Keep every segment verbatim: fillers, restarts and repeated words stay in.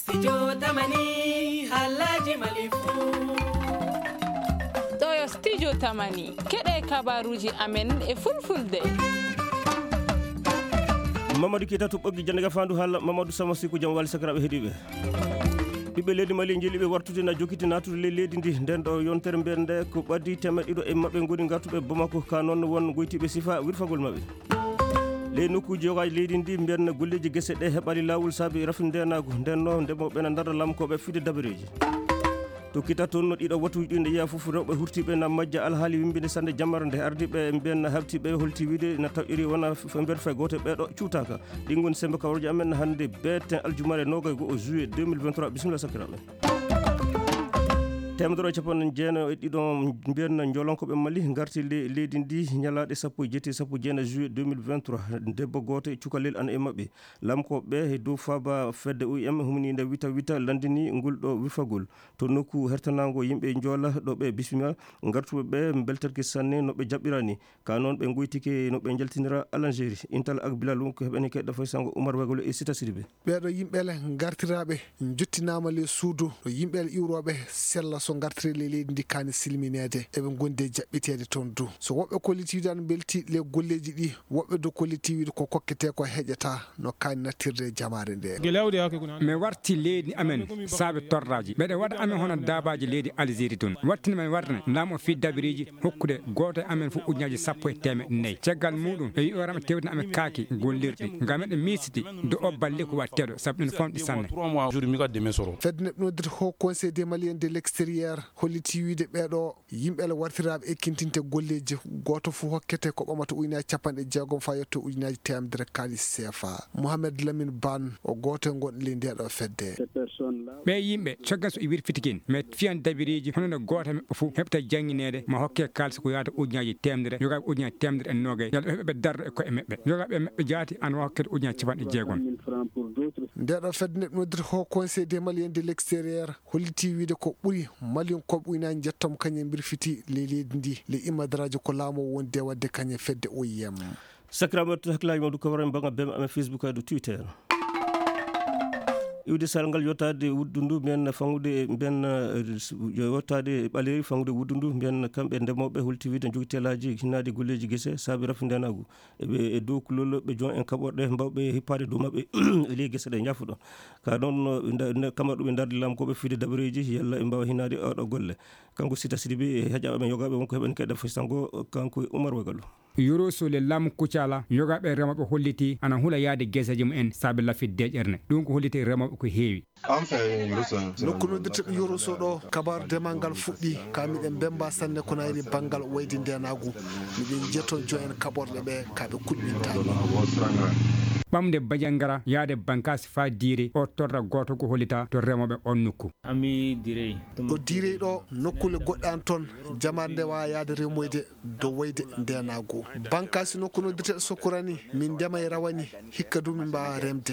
Studio Tamani Halaji Malifu. Ɗo studio Tamani keɗe kabaruji amen e fulfulde. Mamadou Keita to ɓoggi jande fandu haala Mamadou Sama Siku jam wali sakiraɓe heeɗiɓe ɓiɓɓe leydi Mali jeeliɓe wartude na jokkiti natude ley leydi ndi nden ɗo yontere nden nde ko ɓaddi temeɗɗe ɗiɗo e mabɓe goni gartuɓe Bamako ka noon won goytiɓe sifa wirfagol mabɓe ley nokkuji yogaji leydi ndi mbiyen golleji guese ɗe heɓali lawol saabi rafinde ndenago nden no ndemoɓe na dara lamkoɓe fide dabareji to kita toon no ɗiɗo watuji ɗi nde yiya foof rewɓe hurtiɓe na majja alhaali wimbinde sande jammaro nde ardiɓe mbiyen habtiɓe holti wiide na tawƴiri wona mbeɗa fay goto ɓeɗo cuutaka ɗin goni sembe kawaroji amen hannde beeten aljumare nogay go juillet deux mille vingt-trois bisimilla sakiraɓe temedere capanɗe jeenayi e ɗiɗo mbiyen jolonkoɓe Mali garti leydi ndi ñalaɗe sappo e jeeti sappo jeenayi juillet deux mille vingt-trois debbo goto e cukalel ana e mabɓe lamkoɓe e dow faaba fedde O I M humni nde wita wita landini ngol ɗo wirfagol to nokku hertanago yimɓe joola ɗo ɓe bisimilla gartuɓe ɓe beltatke sanne noɓe jaɓɓirani ka noon ɓe goytike noɓe jaltinira Algérie intal ak Bilal wonko heɓani keɗɗa fay sango Oumar Wagolo e Sita Sidibé ɓeɗo yimɓele gartiraɓe jottinama le suudu ɗo yimɓele iwroɓe sella so gartire le leydi ndi kani silminede eɓe gonde jaɓɓitede toon du so woɓɓe kollitiwide an belti le golleji ɗi woɓɓe do kollitiwide ko kokkete ko heƴata no kani nattirde jamare nde mi warti leydi amen saabe torraji ɓeɗe waɗa amen hono dabaji leydi Algérie toon wattini men warne laamo fi dabiriji hokkude goto e amen fof ujunaji sappo e temeɗɗe nayyi caggal muɗum e wiyorama tewdina amen kaaki gollirɗi ngam meɗen misiti do o balle ko watteɗo saabu ɗum famɗi sanne fedde neɓ noddita haut conseil des Maliens de l'extérieur holliti wiide ɓeɗo yimɓele wartiraɓe ekkintinte golleji goto fof hokkete ko ɓamata ujunaji capanɗe jeegom fa yetto ujunaji temedere kalis C F A Mohamed Lamine Ban o goto e gonɗo ley ndeɗo fedde ɓe yimɓe caggal so i wirfitikin mais fiyan dabiriji hono nde goto meɓɓe fof heɓta jangguinede ma hokke kalisa ko yahata ujunaji temedere yogaɓe ujunaji temedere e nogay yalla heɓe dardo e koye mabɓe yogaɓe mabɓe jaati an hokkede ujunaji capanɗe jeegom ndeɗo fedde neɓ noddita haut conseil des Maliens de l'extérieur holliti wiide ko ɓuuri Malion koɓe ujunaji jettom kañum birfiti ley leydi ndi le imadaraji ko laamo wonde wadde kañum fedde O I M sakiraɓe to hakkillaji mawdu kawara e bangga bem amen Facebook e Twitter iwde sargal yottade wuddu ndu mbiyen fangude mbiyen yottade ɓaleri fangude wuddu ndu mbiyen kamɓe ndemoɓe holtiwide jogui telaji hinnade golleji guese saabi rafindenago eɓe e dow kulol ɓe jon en kaɓorɗe mbawɓe hippade dow mabɓe e ley guese ɗe jaafuɗo ka noon kamɓe ɗuɓe darde lamkoɓe fiide dabareji yalla ɓe mbawa hinnade oɗo golle kanko Sita Sidibé e heeƴaɓe men yogaɓe wonko heɓani keɗɗa fayisango kanko Oumar Wagalo yoro so le lam kucala yogaɓe remoɓe holliti ana huula yaade gueseji mumen saabi lafide deƴƴerne ɗum ko holliti remoɓe ko heewi nokku noddirteɓe yoroso ɗo kabaru demal ngal fuɗɗi ka miɗen bemba sanne ko nayri banggal waydi ndenagu miɗen jetton jo en kaɓorɗe ɓe kaɓe kuɗɗinta ɓamde badiangara yaade bankasi fa diire o torra goto ko hollita to remoɓe on nokku ami direy ɗo diirey ɗo nokkule goɗɗe an toon jamare nde wawa yaade remoyde dow wayde ndenago bankasi nokku noddirteɗe sokkurani min ndema e rawani hikka du min mbawa remde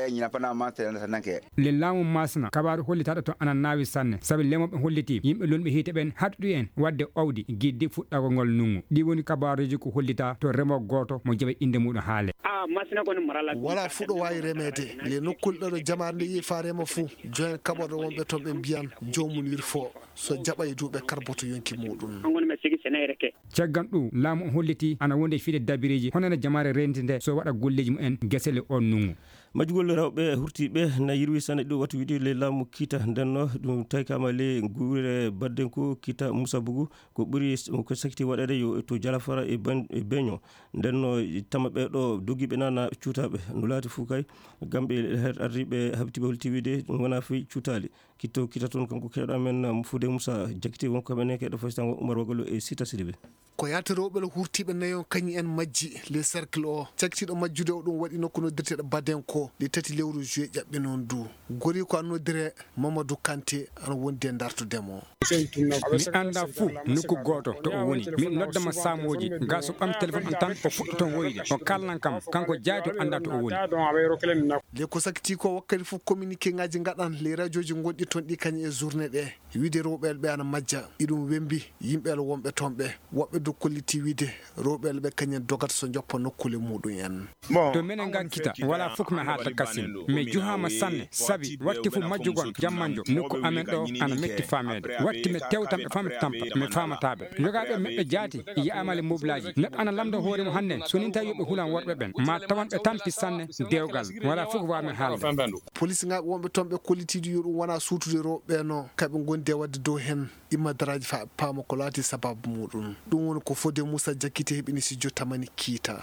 le laamu masna kabaru hollitaɗo to ana nawi sanne saabi lemoɓe holliti yimɓe lonɓe hiite ɓen haɗɗu en wadde owdi guiddi fuɗɗagol ngol nungu ɗi woni kabaruji ko hollita to remo goto mo jaɓe inde muɗum haale wala fuɗo wawi remede le nokkule ɗo ɗo jamare nde yi fa rema fou joen kaɓorɗo wonɓe toon ɓe mbiyan jomum wirfo so jaɓa e duuɓe karboto yonki muɗum caggal ɗum laamu holliti ana wonde fiide dabiriji honone jamare renti nde so waɗa golleji mumen guesele on nungu majjugol rewɓe hurtiɓe na yirwi sanne ɗo wattu wiide le laamu Kita ndenno ɗum tawi kama le guure baddenko Kita Moussa Bougou ko ɓuuri ko sakti waɗede yo to Jalafara e Beño ndenno tama ɓeɗo dogiɓe nana cuutaɓe no laati fuu kay gamɓe ardiɓe habtiɓe holti wiide ɗum wona fi cuutali kitto Kita toon kanko keɗo men Fodé Moussa jakiti wonko kaɓene keɗo fayitango Oumar Wagalo e Sita Sidibé ko yata rewɓe hurtiɓe nayon kañum en majji le cercle o caktiɗo majjude o ɗum waɗi nokku noddirteɗo Badenko le tati lewru juillet ƴaɓɓe noon du gori ko annoddire Mamadou Kanté ana wondi e dartudemo mi anda fou nokku goto to o woni mi noddama samoji ga so ɓam téléphone on tan o fuɗɗo toon woyde o kalnan kam kanko jaati o anda to o woni le ko sakti ko wakkati fof communiqué ngaji gaɗan les radio ji gonɗi toon ɗi kañum e journée ɗe wiide rewɓeɓe ɓe ana majja iɗum wembi yimɓeɓe wonɓe tomɓe woɓɓe do kolliti wiide rewɓe ɓe kañen dogata so joppa nokkule muɗum en to minen gakkita wala fof mi haalta kasim mi juhama sanne sabi watti fu majjugon jammanjo nokku amen ɗo ana metti famede watti mi tewtam e famde tampa mi famataɓe jogaɓe meɓɓe jaati yi amale moblaji neɗɗo ana lamdo hoore mo hannde so nin tawi yoɓe hulan worɓe ɓen ma tawan ɓe tampi sanne dewgal wala fof ko wami haalde police ngaɓe wonɓe toon ɓe kollitiɗo yo ɗum wona suutude rewɓe no kaɓe gondi e wadde dow hen immadaraji fa paama ko laati sababu muɗum ɗum woni ko Fodé Moussa Diakité heɓini studio Tamani Kiita.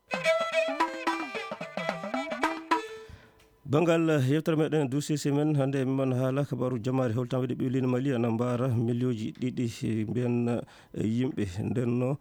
bangal yewtere meɗen dusisi men hannde man haala kabaru jamare holtanwede ɓiwlino Mali ana mbara millioji ɗiɗi mbiyen yimɓe ndenno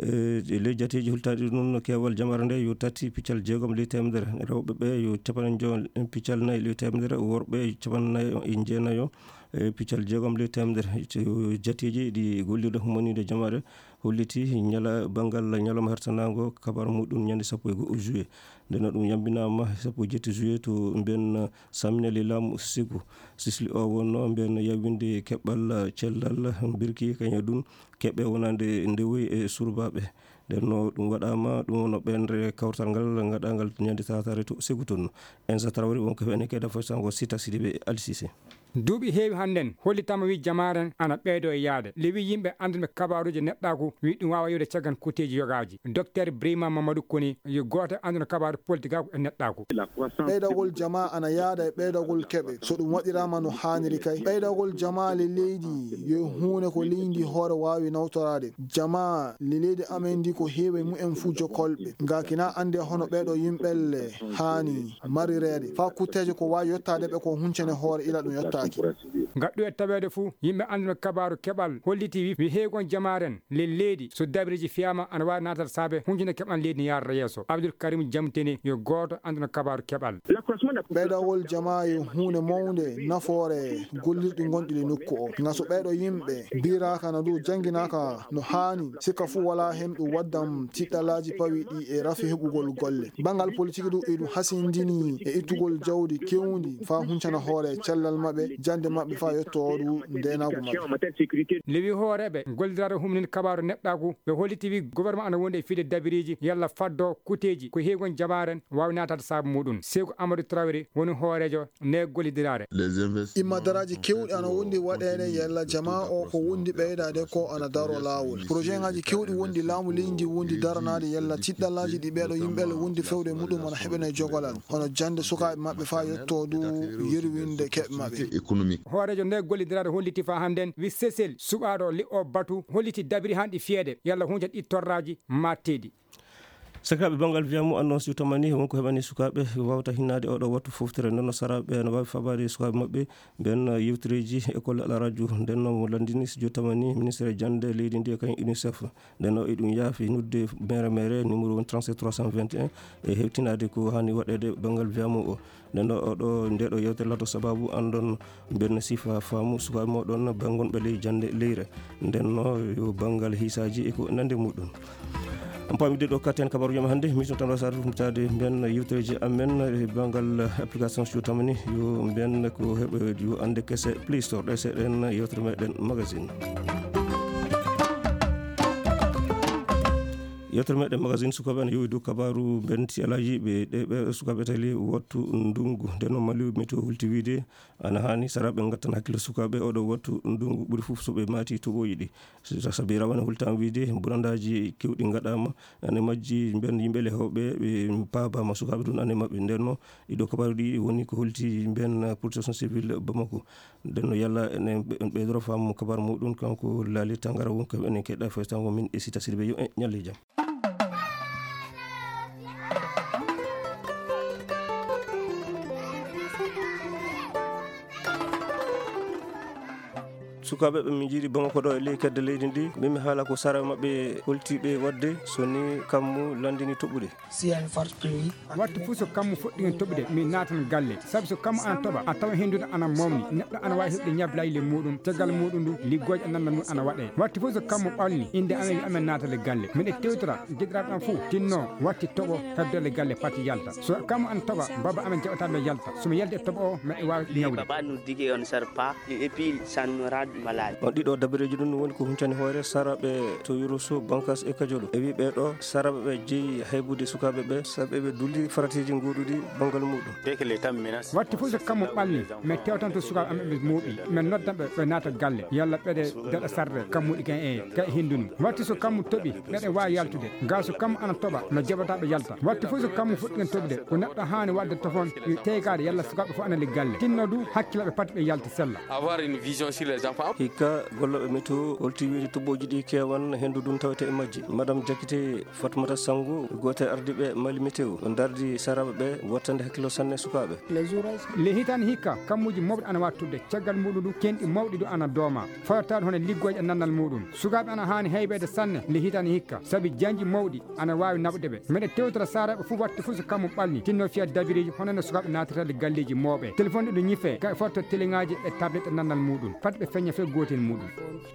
ley jateji hultaɗi noon kewal jamare nde yo tati piccal jeegom ley temedere rewɓe ɓe yo capan jo piccal nayyi ley temedere worɓe capannayyi e jeenayyo piccal jeegom ley temedere jateji ɗi golliɗo monide jamare holliti ñala bangal ñalawma hertanago kabaru muɗum ñande sappo e goho juillet ndeno ɗum yambinama sappo e jetti juillet to mbiyen samminali laamu Sékou sisli o wonno mbiyen yawinde keɓɓal cellal birki kañum ɗum keɓe wonande ndewoyi e surbaɓe ndenno ɗum waɗama ɗum wono ɓendre kawtal ngal gaɗagal ñande tatare to Sékou toon Ensa Traoré wonko heɓene keda foysango Sita Sidibé Ali Cissé duuɓi heewi hannden hollitama wi jamaren ana ɓeydo e yaade le wi yimɓe anduɓe kabaruji neɗɗaku wi ɗum wawa yiwde caggan kuteji yogaji docteur Brima Mamadou Koni yo goto anduno kabaru politique ako e neɗɗaku ɓeydagol jama ana yaada e ɓeydagol keɓe so ɗum waɗirama no hanniri kay ɓeydagol jama le leydi yo hunde ko leydi hoore wawi nawtorade jama le leydi amen ndi ko heewi mumen fuu jokolɓe ngakina ande hono ɓeɗo yimɓelle hani marirede fa kuteje ko wawi yettade ɓe ko huncene hoore ila ɗum yetta gaɗɗo e tawede fuu yimɓe anduno kabaru keɓal holliti wi heegon jamaren le leydi so dabiriji fiyama ana wawi natata saabe hunjune keɓal leydi yarata yeeso Abdoul Karim Jamteni yo goto anduno kabaru keɓal ɓeydagol jama yo hunde mawde nafoore gollirɗi gonɗi le nokku o gaso ɓeɗo yimɓe biraka na ɗo jangguinaka no hani sikka fuu wala hen ɗum waddam tiɗɗalaji pawi ɗi e rafi heɓugol golle bangal politique ɗum e ɗum hasindini e ittugol jawdi kewdi fa huncana hoore cellal mabɓe jande mabɓe fa yettoɗu ndenagu mabɓe lewi hooreɓe gollidare humnini kabaru neɗɗaku ɓe holliti wi gouvernement ana wonde e fiide dabiriji yalla faddo kuteji ko heegon jamaren wawi natade saabu muɗum Sékou Amadou Traoré woni hoorejo ne gollidirare immadaraji kewɗi ana wondi waɗede yalla jama o ko wondi ɓeydade ko ana daro lawol projet ngaji kewɗi wondi laamu leydi wondi daranade yalla tiɗɗallaji ɗi ɓeɗo yimɓele wondi fewde muɗum ana heɓene jogolal hono jande sukaɓe mabɓe fa yettodu yerwinde keɓe mabɓe hoorejo nde gollidirade holliti fa hannden wi sesel suɓaɗo li o batu holliti dabiri hanɗi fiyede yalla hunde ɗi torraji matteɗi sakiraɓe bangal wiyamu annonce yu tamani wonko heɓani sukaɓe wawata hinnade oɗo wattu foftere ndenno saraɓe ne wawi fabade sukaɓe mabɓe ɓen yewtereji école ala radio ndenno mo landini studio tamani ministére jande leydi ndi kañum UNICEF ndenno e ɗum yaafi nudde maire maire numéro trente-sept trois cent vingt et un e hewtinade ko hani waɗede bangal wiyamu o ndenno oɗo ndeɗo yewtere lato sababu andon mbenno sifa faamu sukaɓe moɗon bangonɓe ley jande leyre ndenno yo bangal hisaji eko nande muɗum on pamide ɗo katen kabaru jam hannde mission tan wasade humtade mbiyen yewtereji amen e bangal application studio tamani yo mbiyen ko heɓe yo ande kese play store ɗe seeɗen yewtere meɗen magazine yewtere meɗen magazine sukaɓe ene yowi dow kabaru benti alaji ɓe ɗe ɓe sukaɓe tali wattu ndungu nden noon mali météo hulti wiide ana hani saraɓe gattan hakkille sukaɓe oɗo wattu ndungu ɓuuri foof soɓe maati toɓoji ɗi saabi rawane hultama wiide burandaji kewɗi gaɗama ane majji mben yimɓele hewɓe ɓe paabama sukaɓe ɗum ane mabɓe ndenno ɗiɗo kabaru ɗi woni ko hulti mben protection civile Bamako ndenno yalla ene ɓeydoro fam kabaru muɗum kanko laali tangara wonko enen keɗɗa foytango min e Sita Sidibé yo ñalle jaam. sukaɓe ɓe min jiiɗi Bamako ɗo e ley kedde leydi ndi min mi haala ko sara mabɓe holtiɓe wadde soni kammu landini toɓɓude wattu fof so kammu fuɗɗi hen toɓɓude min natan galle saabi so kammu ana toɓa a tawa hendude ana momni neɗɗo ana wawi heɓde ñablayile muɗum caggal muɗum ndu liggoje ananda mum ana waɗe wattu fof so kammu ɓalni inde amen wi amen natale galle miɗe tewtora jiɗiraɓe am foof tinno watti toɓo heddole galle patti yalta so kammu ana toɓa baba amen jaɓataɓe yalta somi yalti e toɓo o meɗe wawi ñawde baba nous dit qu'on ne sert pas et puis ça nous rend on ɗiɗo dabareji ɗum woni ko huncani hoore saraɓe to Yoroso Bankas e Kadiolo e wi ɓeɗo saraɓe ɓe jeeyi haybude sukaɓe ɓe saɓe ɓe dulli faratiji goɗuɗi banggal muɗum watti fof so kammo ɓalli min tewtan to sukaɓe amen ɓe mooɓi min noddanɓe ɓe naata galle yalla ɓeɗe deɗa sarde kammuɗi kan e ka hinduni watti so kammo tooɓi ɓeɗe wawi yaltude ga so kammo ana tooɓa no jaɓataɓe yalta watti fof so kammo fuɗɗiken toɓde ko neɗɗo hani wadde tofon teygade yalla sukaɓe fof anali galle tinno du hakkillaɓe pat ɓe yalta sella avoir une vision sur les enfants hikka golloɓe météo holti wiide toɓoji ɗi kewan hendu ɗum tawete e majji madame Diakité Fatmata Sango gote ardiɓe Mali météo on dardi saraɓe ɓe wottande hakkilo sanne sukaɓe le hitani hikka kammuji mawɗi ana wattude caggal muɗum ɗum kenɗi mawɗi ɗo ana dooma fawatade hono liggoje e nannal muɗum sukaɓe ana hani heybede sanne le hitani hikka saabi janji mawɗi ana wawi naɓdeɓe meɗe tewtora saraɓe fof watte fof so kammo ɓalni tinno fiya dabiriji honono sukaɓe natatade galleji mawɓe téléphone ɗiɗo ñife ka fotto téléŋaji e tablette e nannal muɗum pat ɓe feñña fe gotel muɗum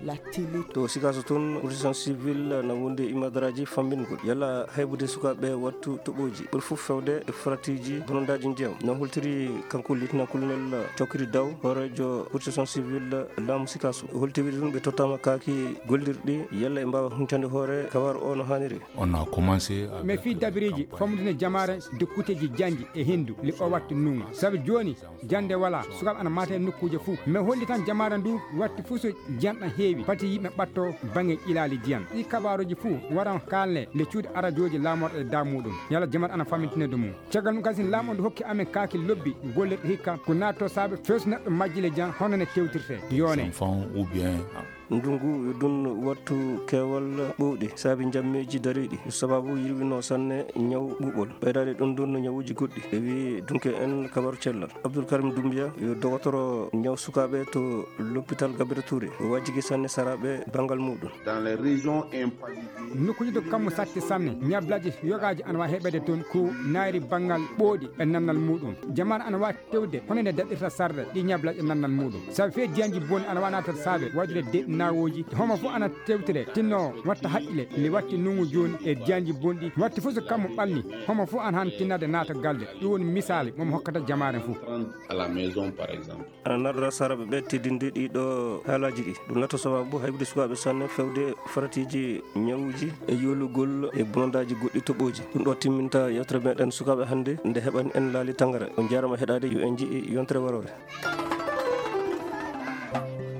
to sikaso toon protection civil na wonde imadaraji fammingol yalla haybude sukaɓe wattu toɓoji ɓuri fof fewde e faratiji bonondaji ndiyam no holtiri kanko lieutenant colonel Cokri Daw horejo protection civil laamu sikaso holtiri ɗum ɓe tottama kaaki gollirɗi yalla e mbawa huntande hoore kawar o no hanniri on a commencé mais fi dabiriji famudine jamare de kuteji janji e hendu li o watti nunga saabi joni jande wala sukaɓe ana mate nokkuje fou mais holli tan jamare ndu watti fuu so jiyanɗan heewi pati yimɓe ɓatto banggue ilali diyan ɗi kabaruji fou waran kalne le cuuɗi radioji lamorɗo e da muɗum yalla jamare ana famintinede mum caggal mum kasi laamu ndu hokki amen kaaki lobbi gollirɗo hikka ko natto saabe feeso neɗɗo majjile jan hono ne tewtirte yone enfant ou bien ndungu dun wattu kewal ɓuuɗi saabi jammeji dariɗi sababu yirwino sanne ñaw ɓuuɓol ɓeydade ɗum dun ñawuji goɗɗi ɓe wi dunke en kabaru cellal Abdoul Karim Doumbia yo dogotoro ñaw sukaɓe to l'hôpital Gabriel Touré o wajjigui sanne saraɓe bangal muɗum dans les régions impallidiées nokkuji to kammo satti sanne ñablaji yogaji ana wawi heɓede toon ko naari bangal ɓooɗi e nannal muɗum jamanu ana wawi tewde hono ne daɗɗirta sarde ɗi ñablaji e nannal muɗum saabi fe diyanji boni ana wawi natata saabe wajude de nawoji homo fof ana tewtire tinno watta haqqile li watti nungu joni e diyanji bonɗi watti fof so kammo ɓalni homo fof an han tinnade naata galde ɗum woni misali momo hokkata jamaren fof à la maison par exemple ana narɗora saraɓe ɓe teddinde ɗiɗo haalaji ɗi ɗum natto sababu haybude sukaɓe sanne fewde faratiji ñawuji e yolugol e bonondaji goɗɗi toɓoji ɗum ɗo timminta yewtere meɗen sukaɓe hannde nde heɓani en laali tangara on jarama heɗade yo en jii yontere warore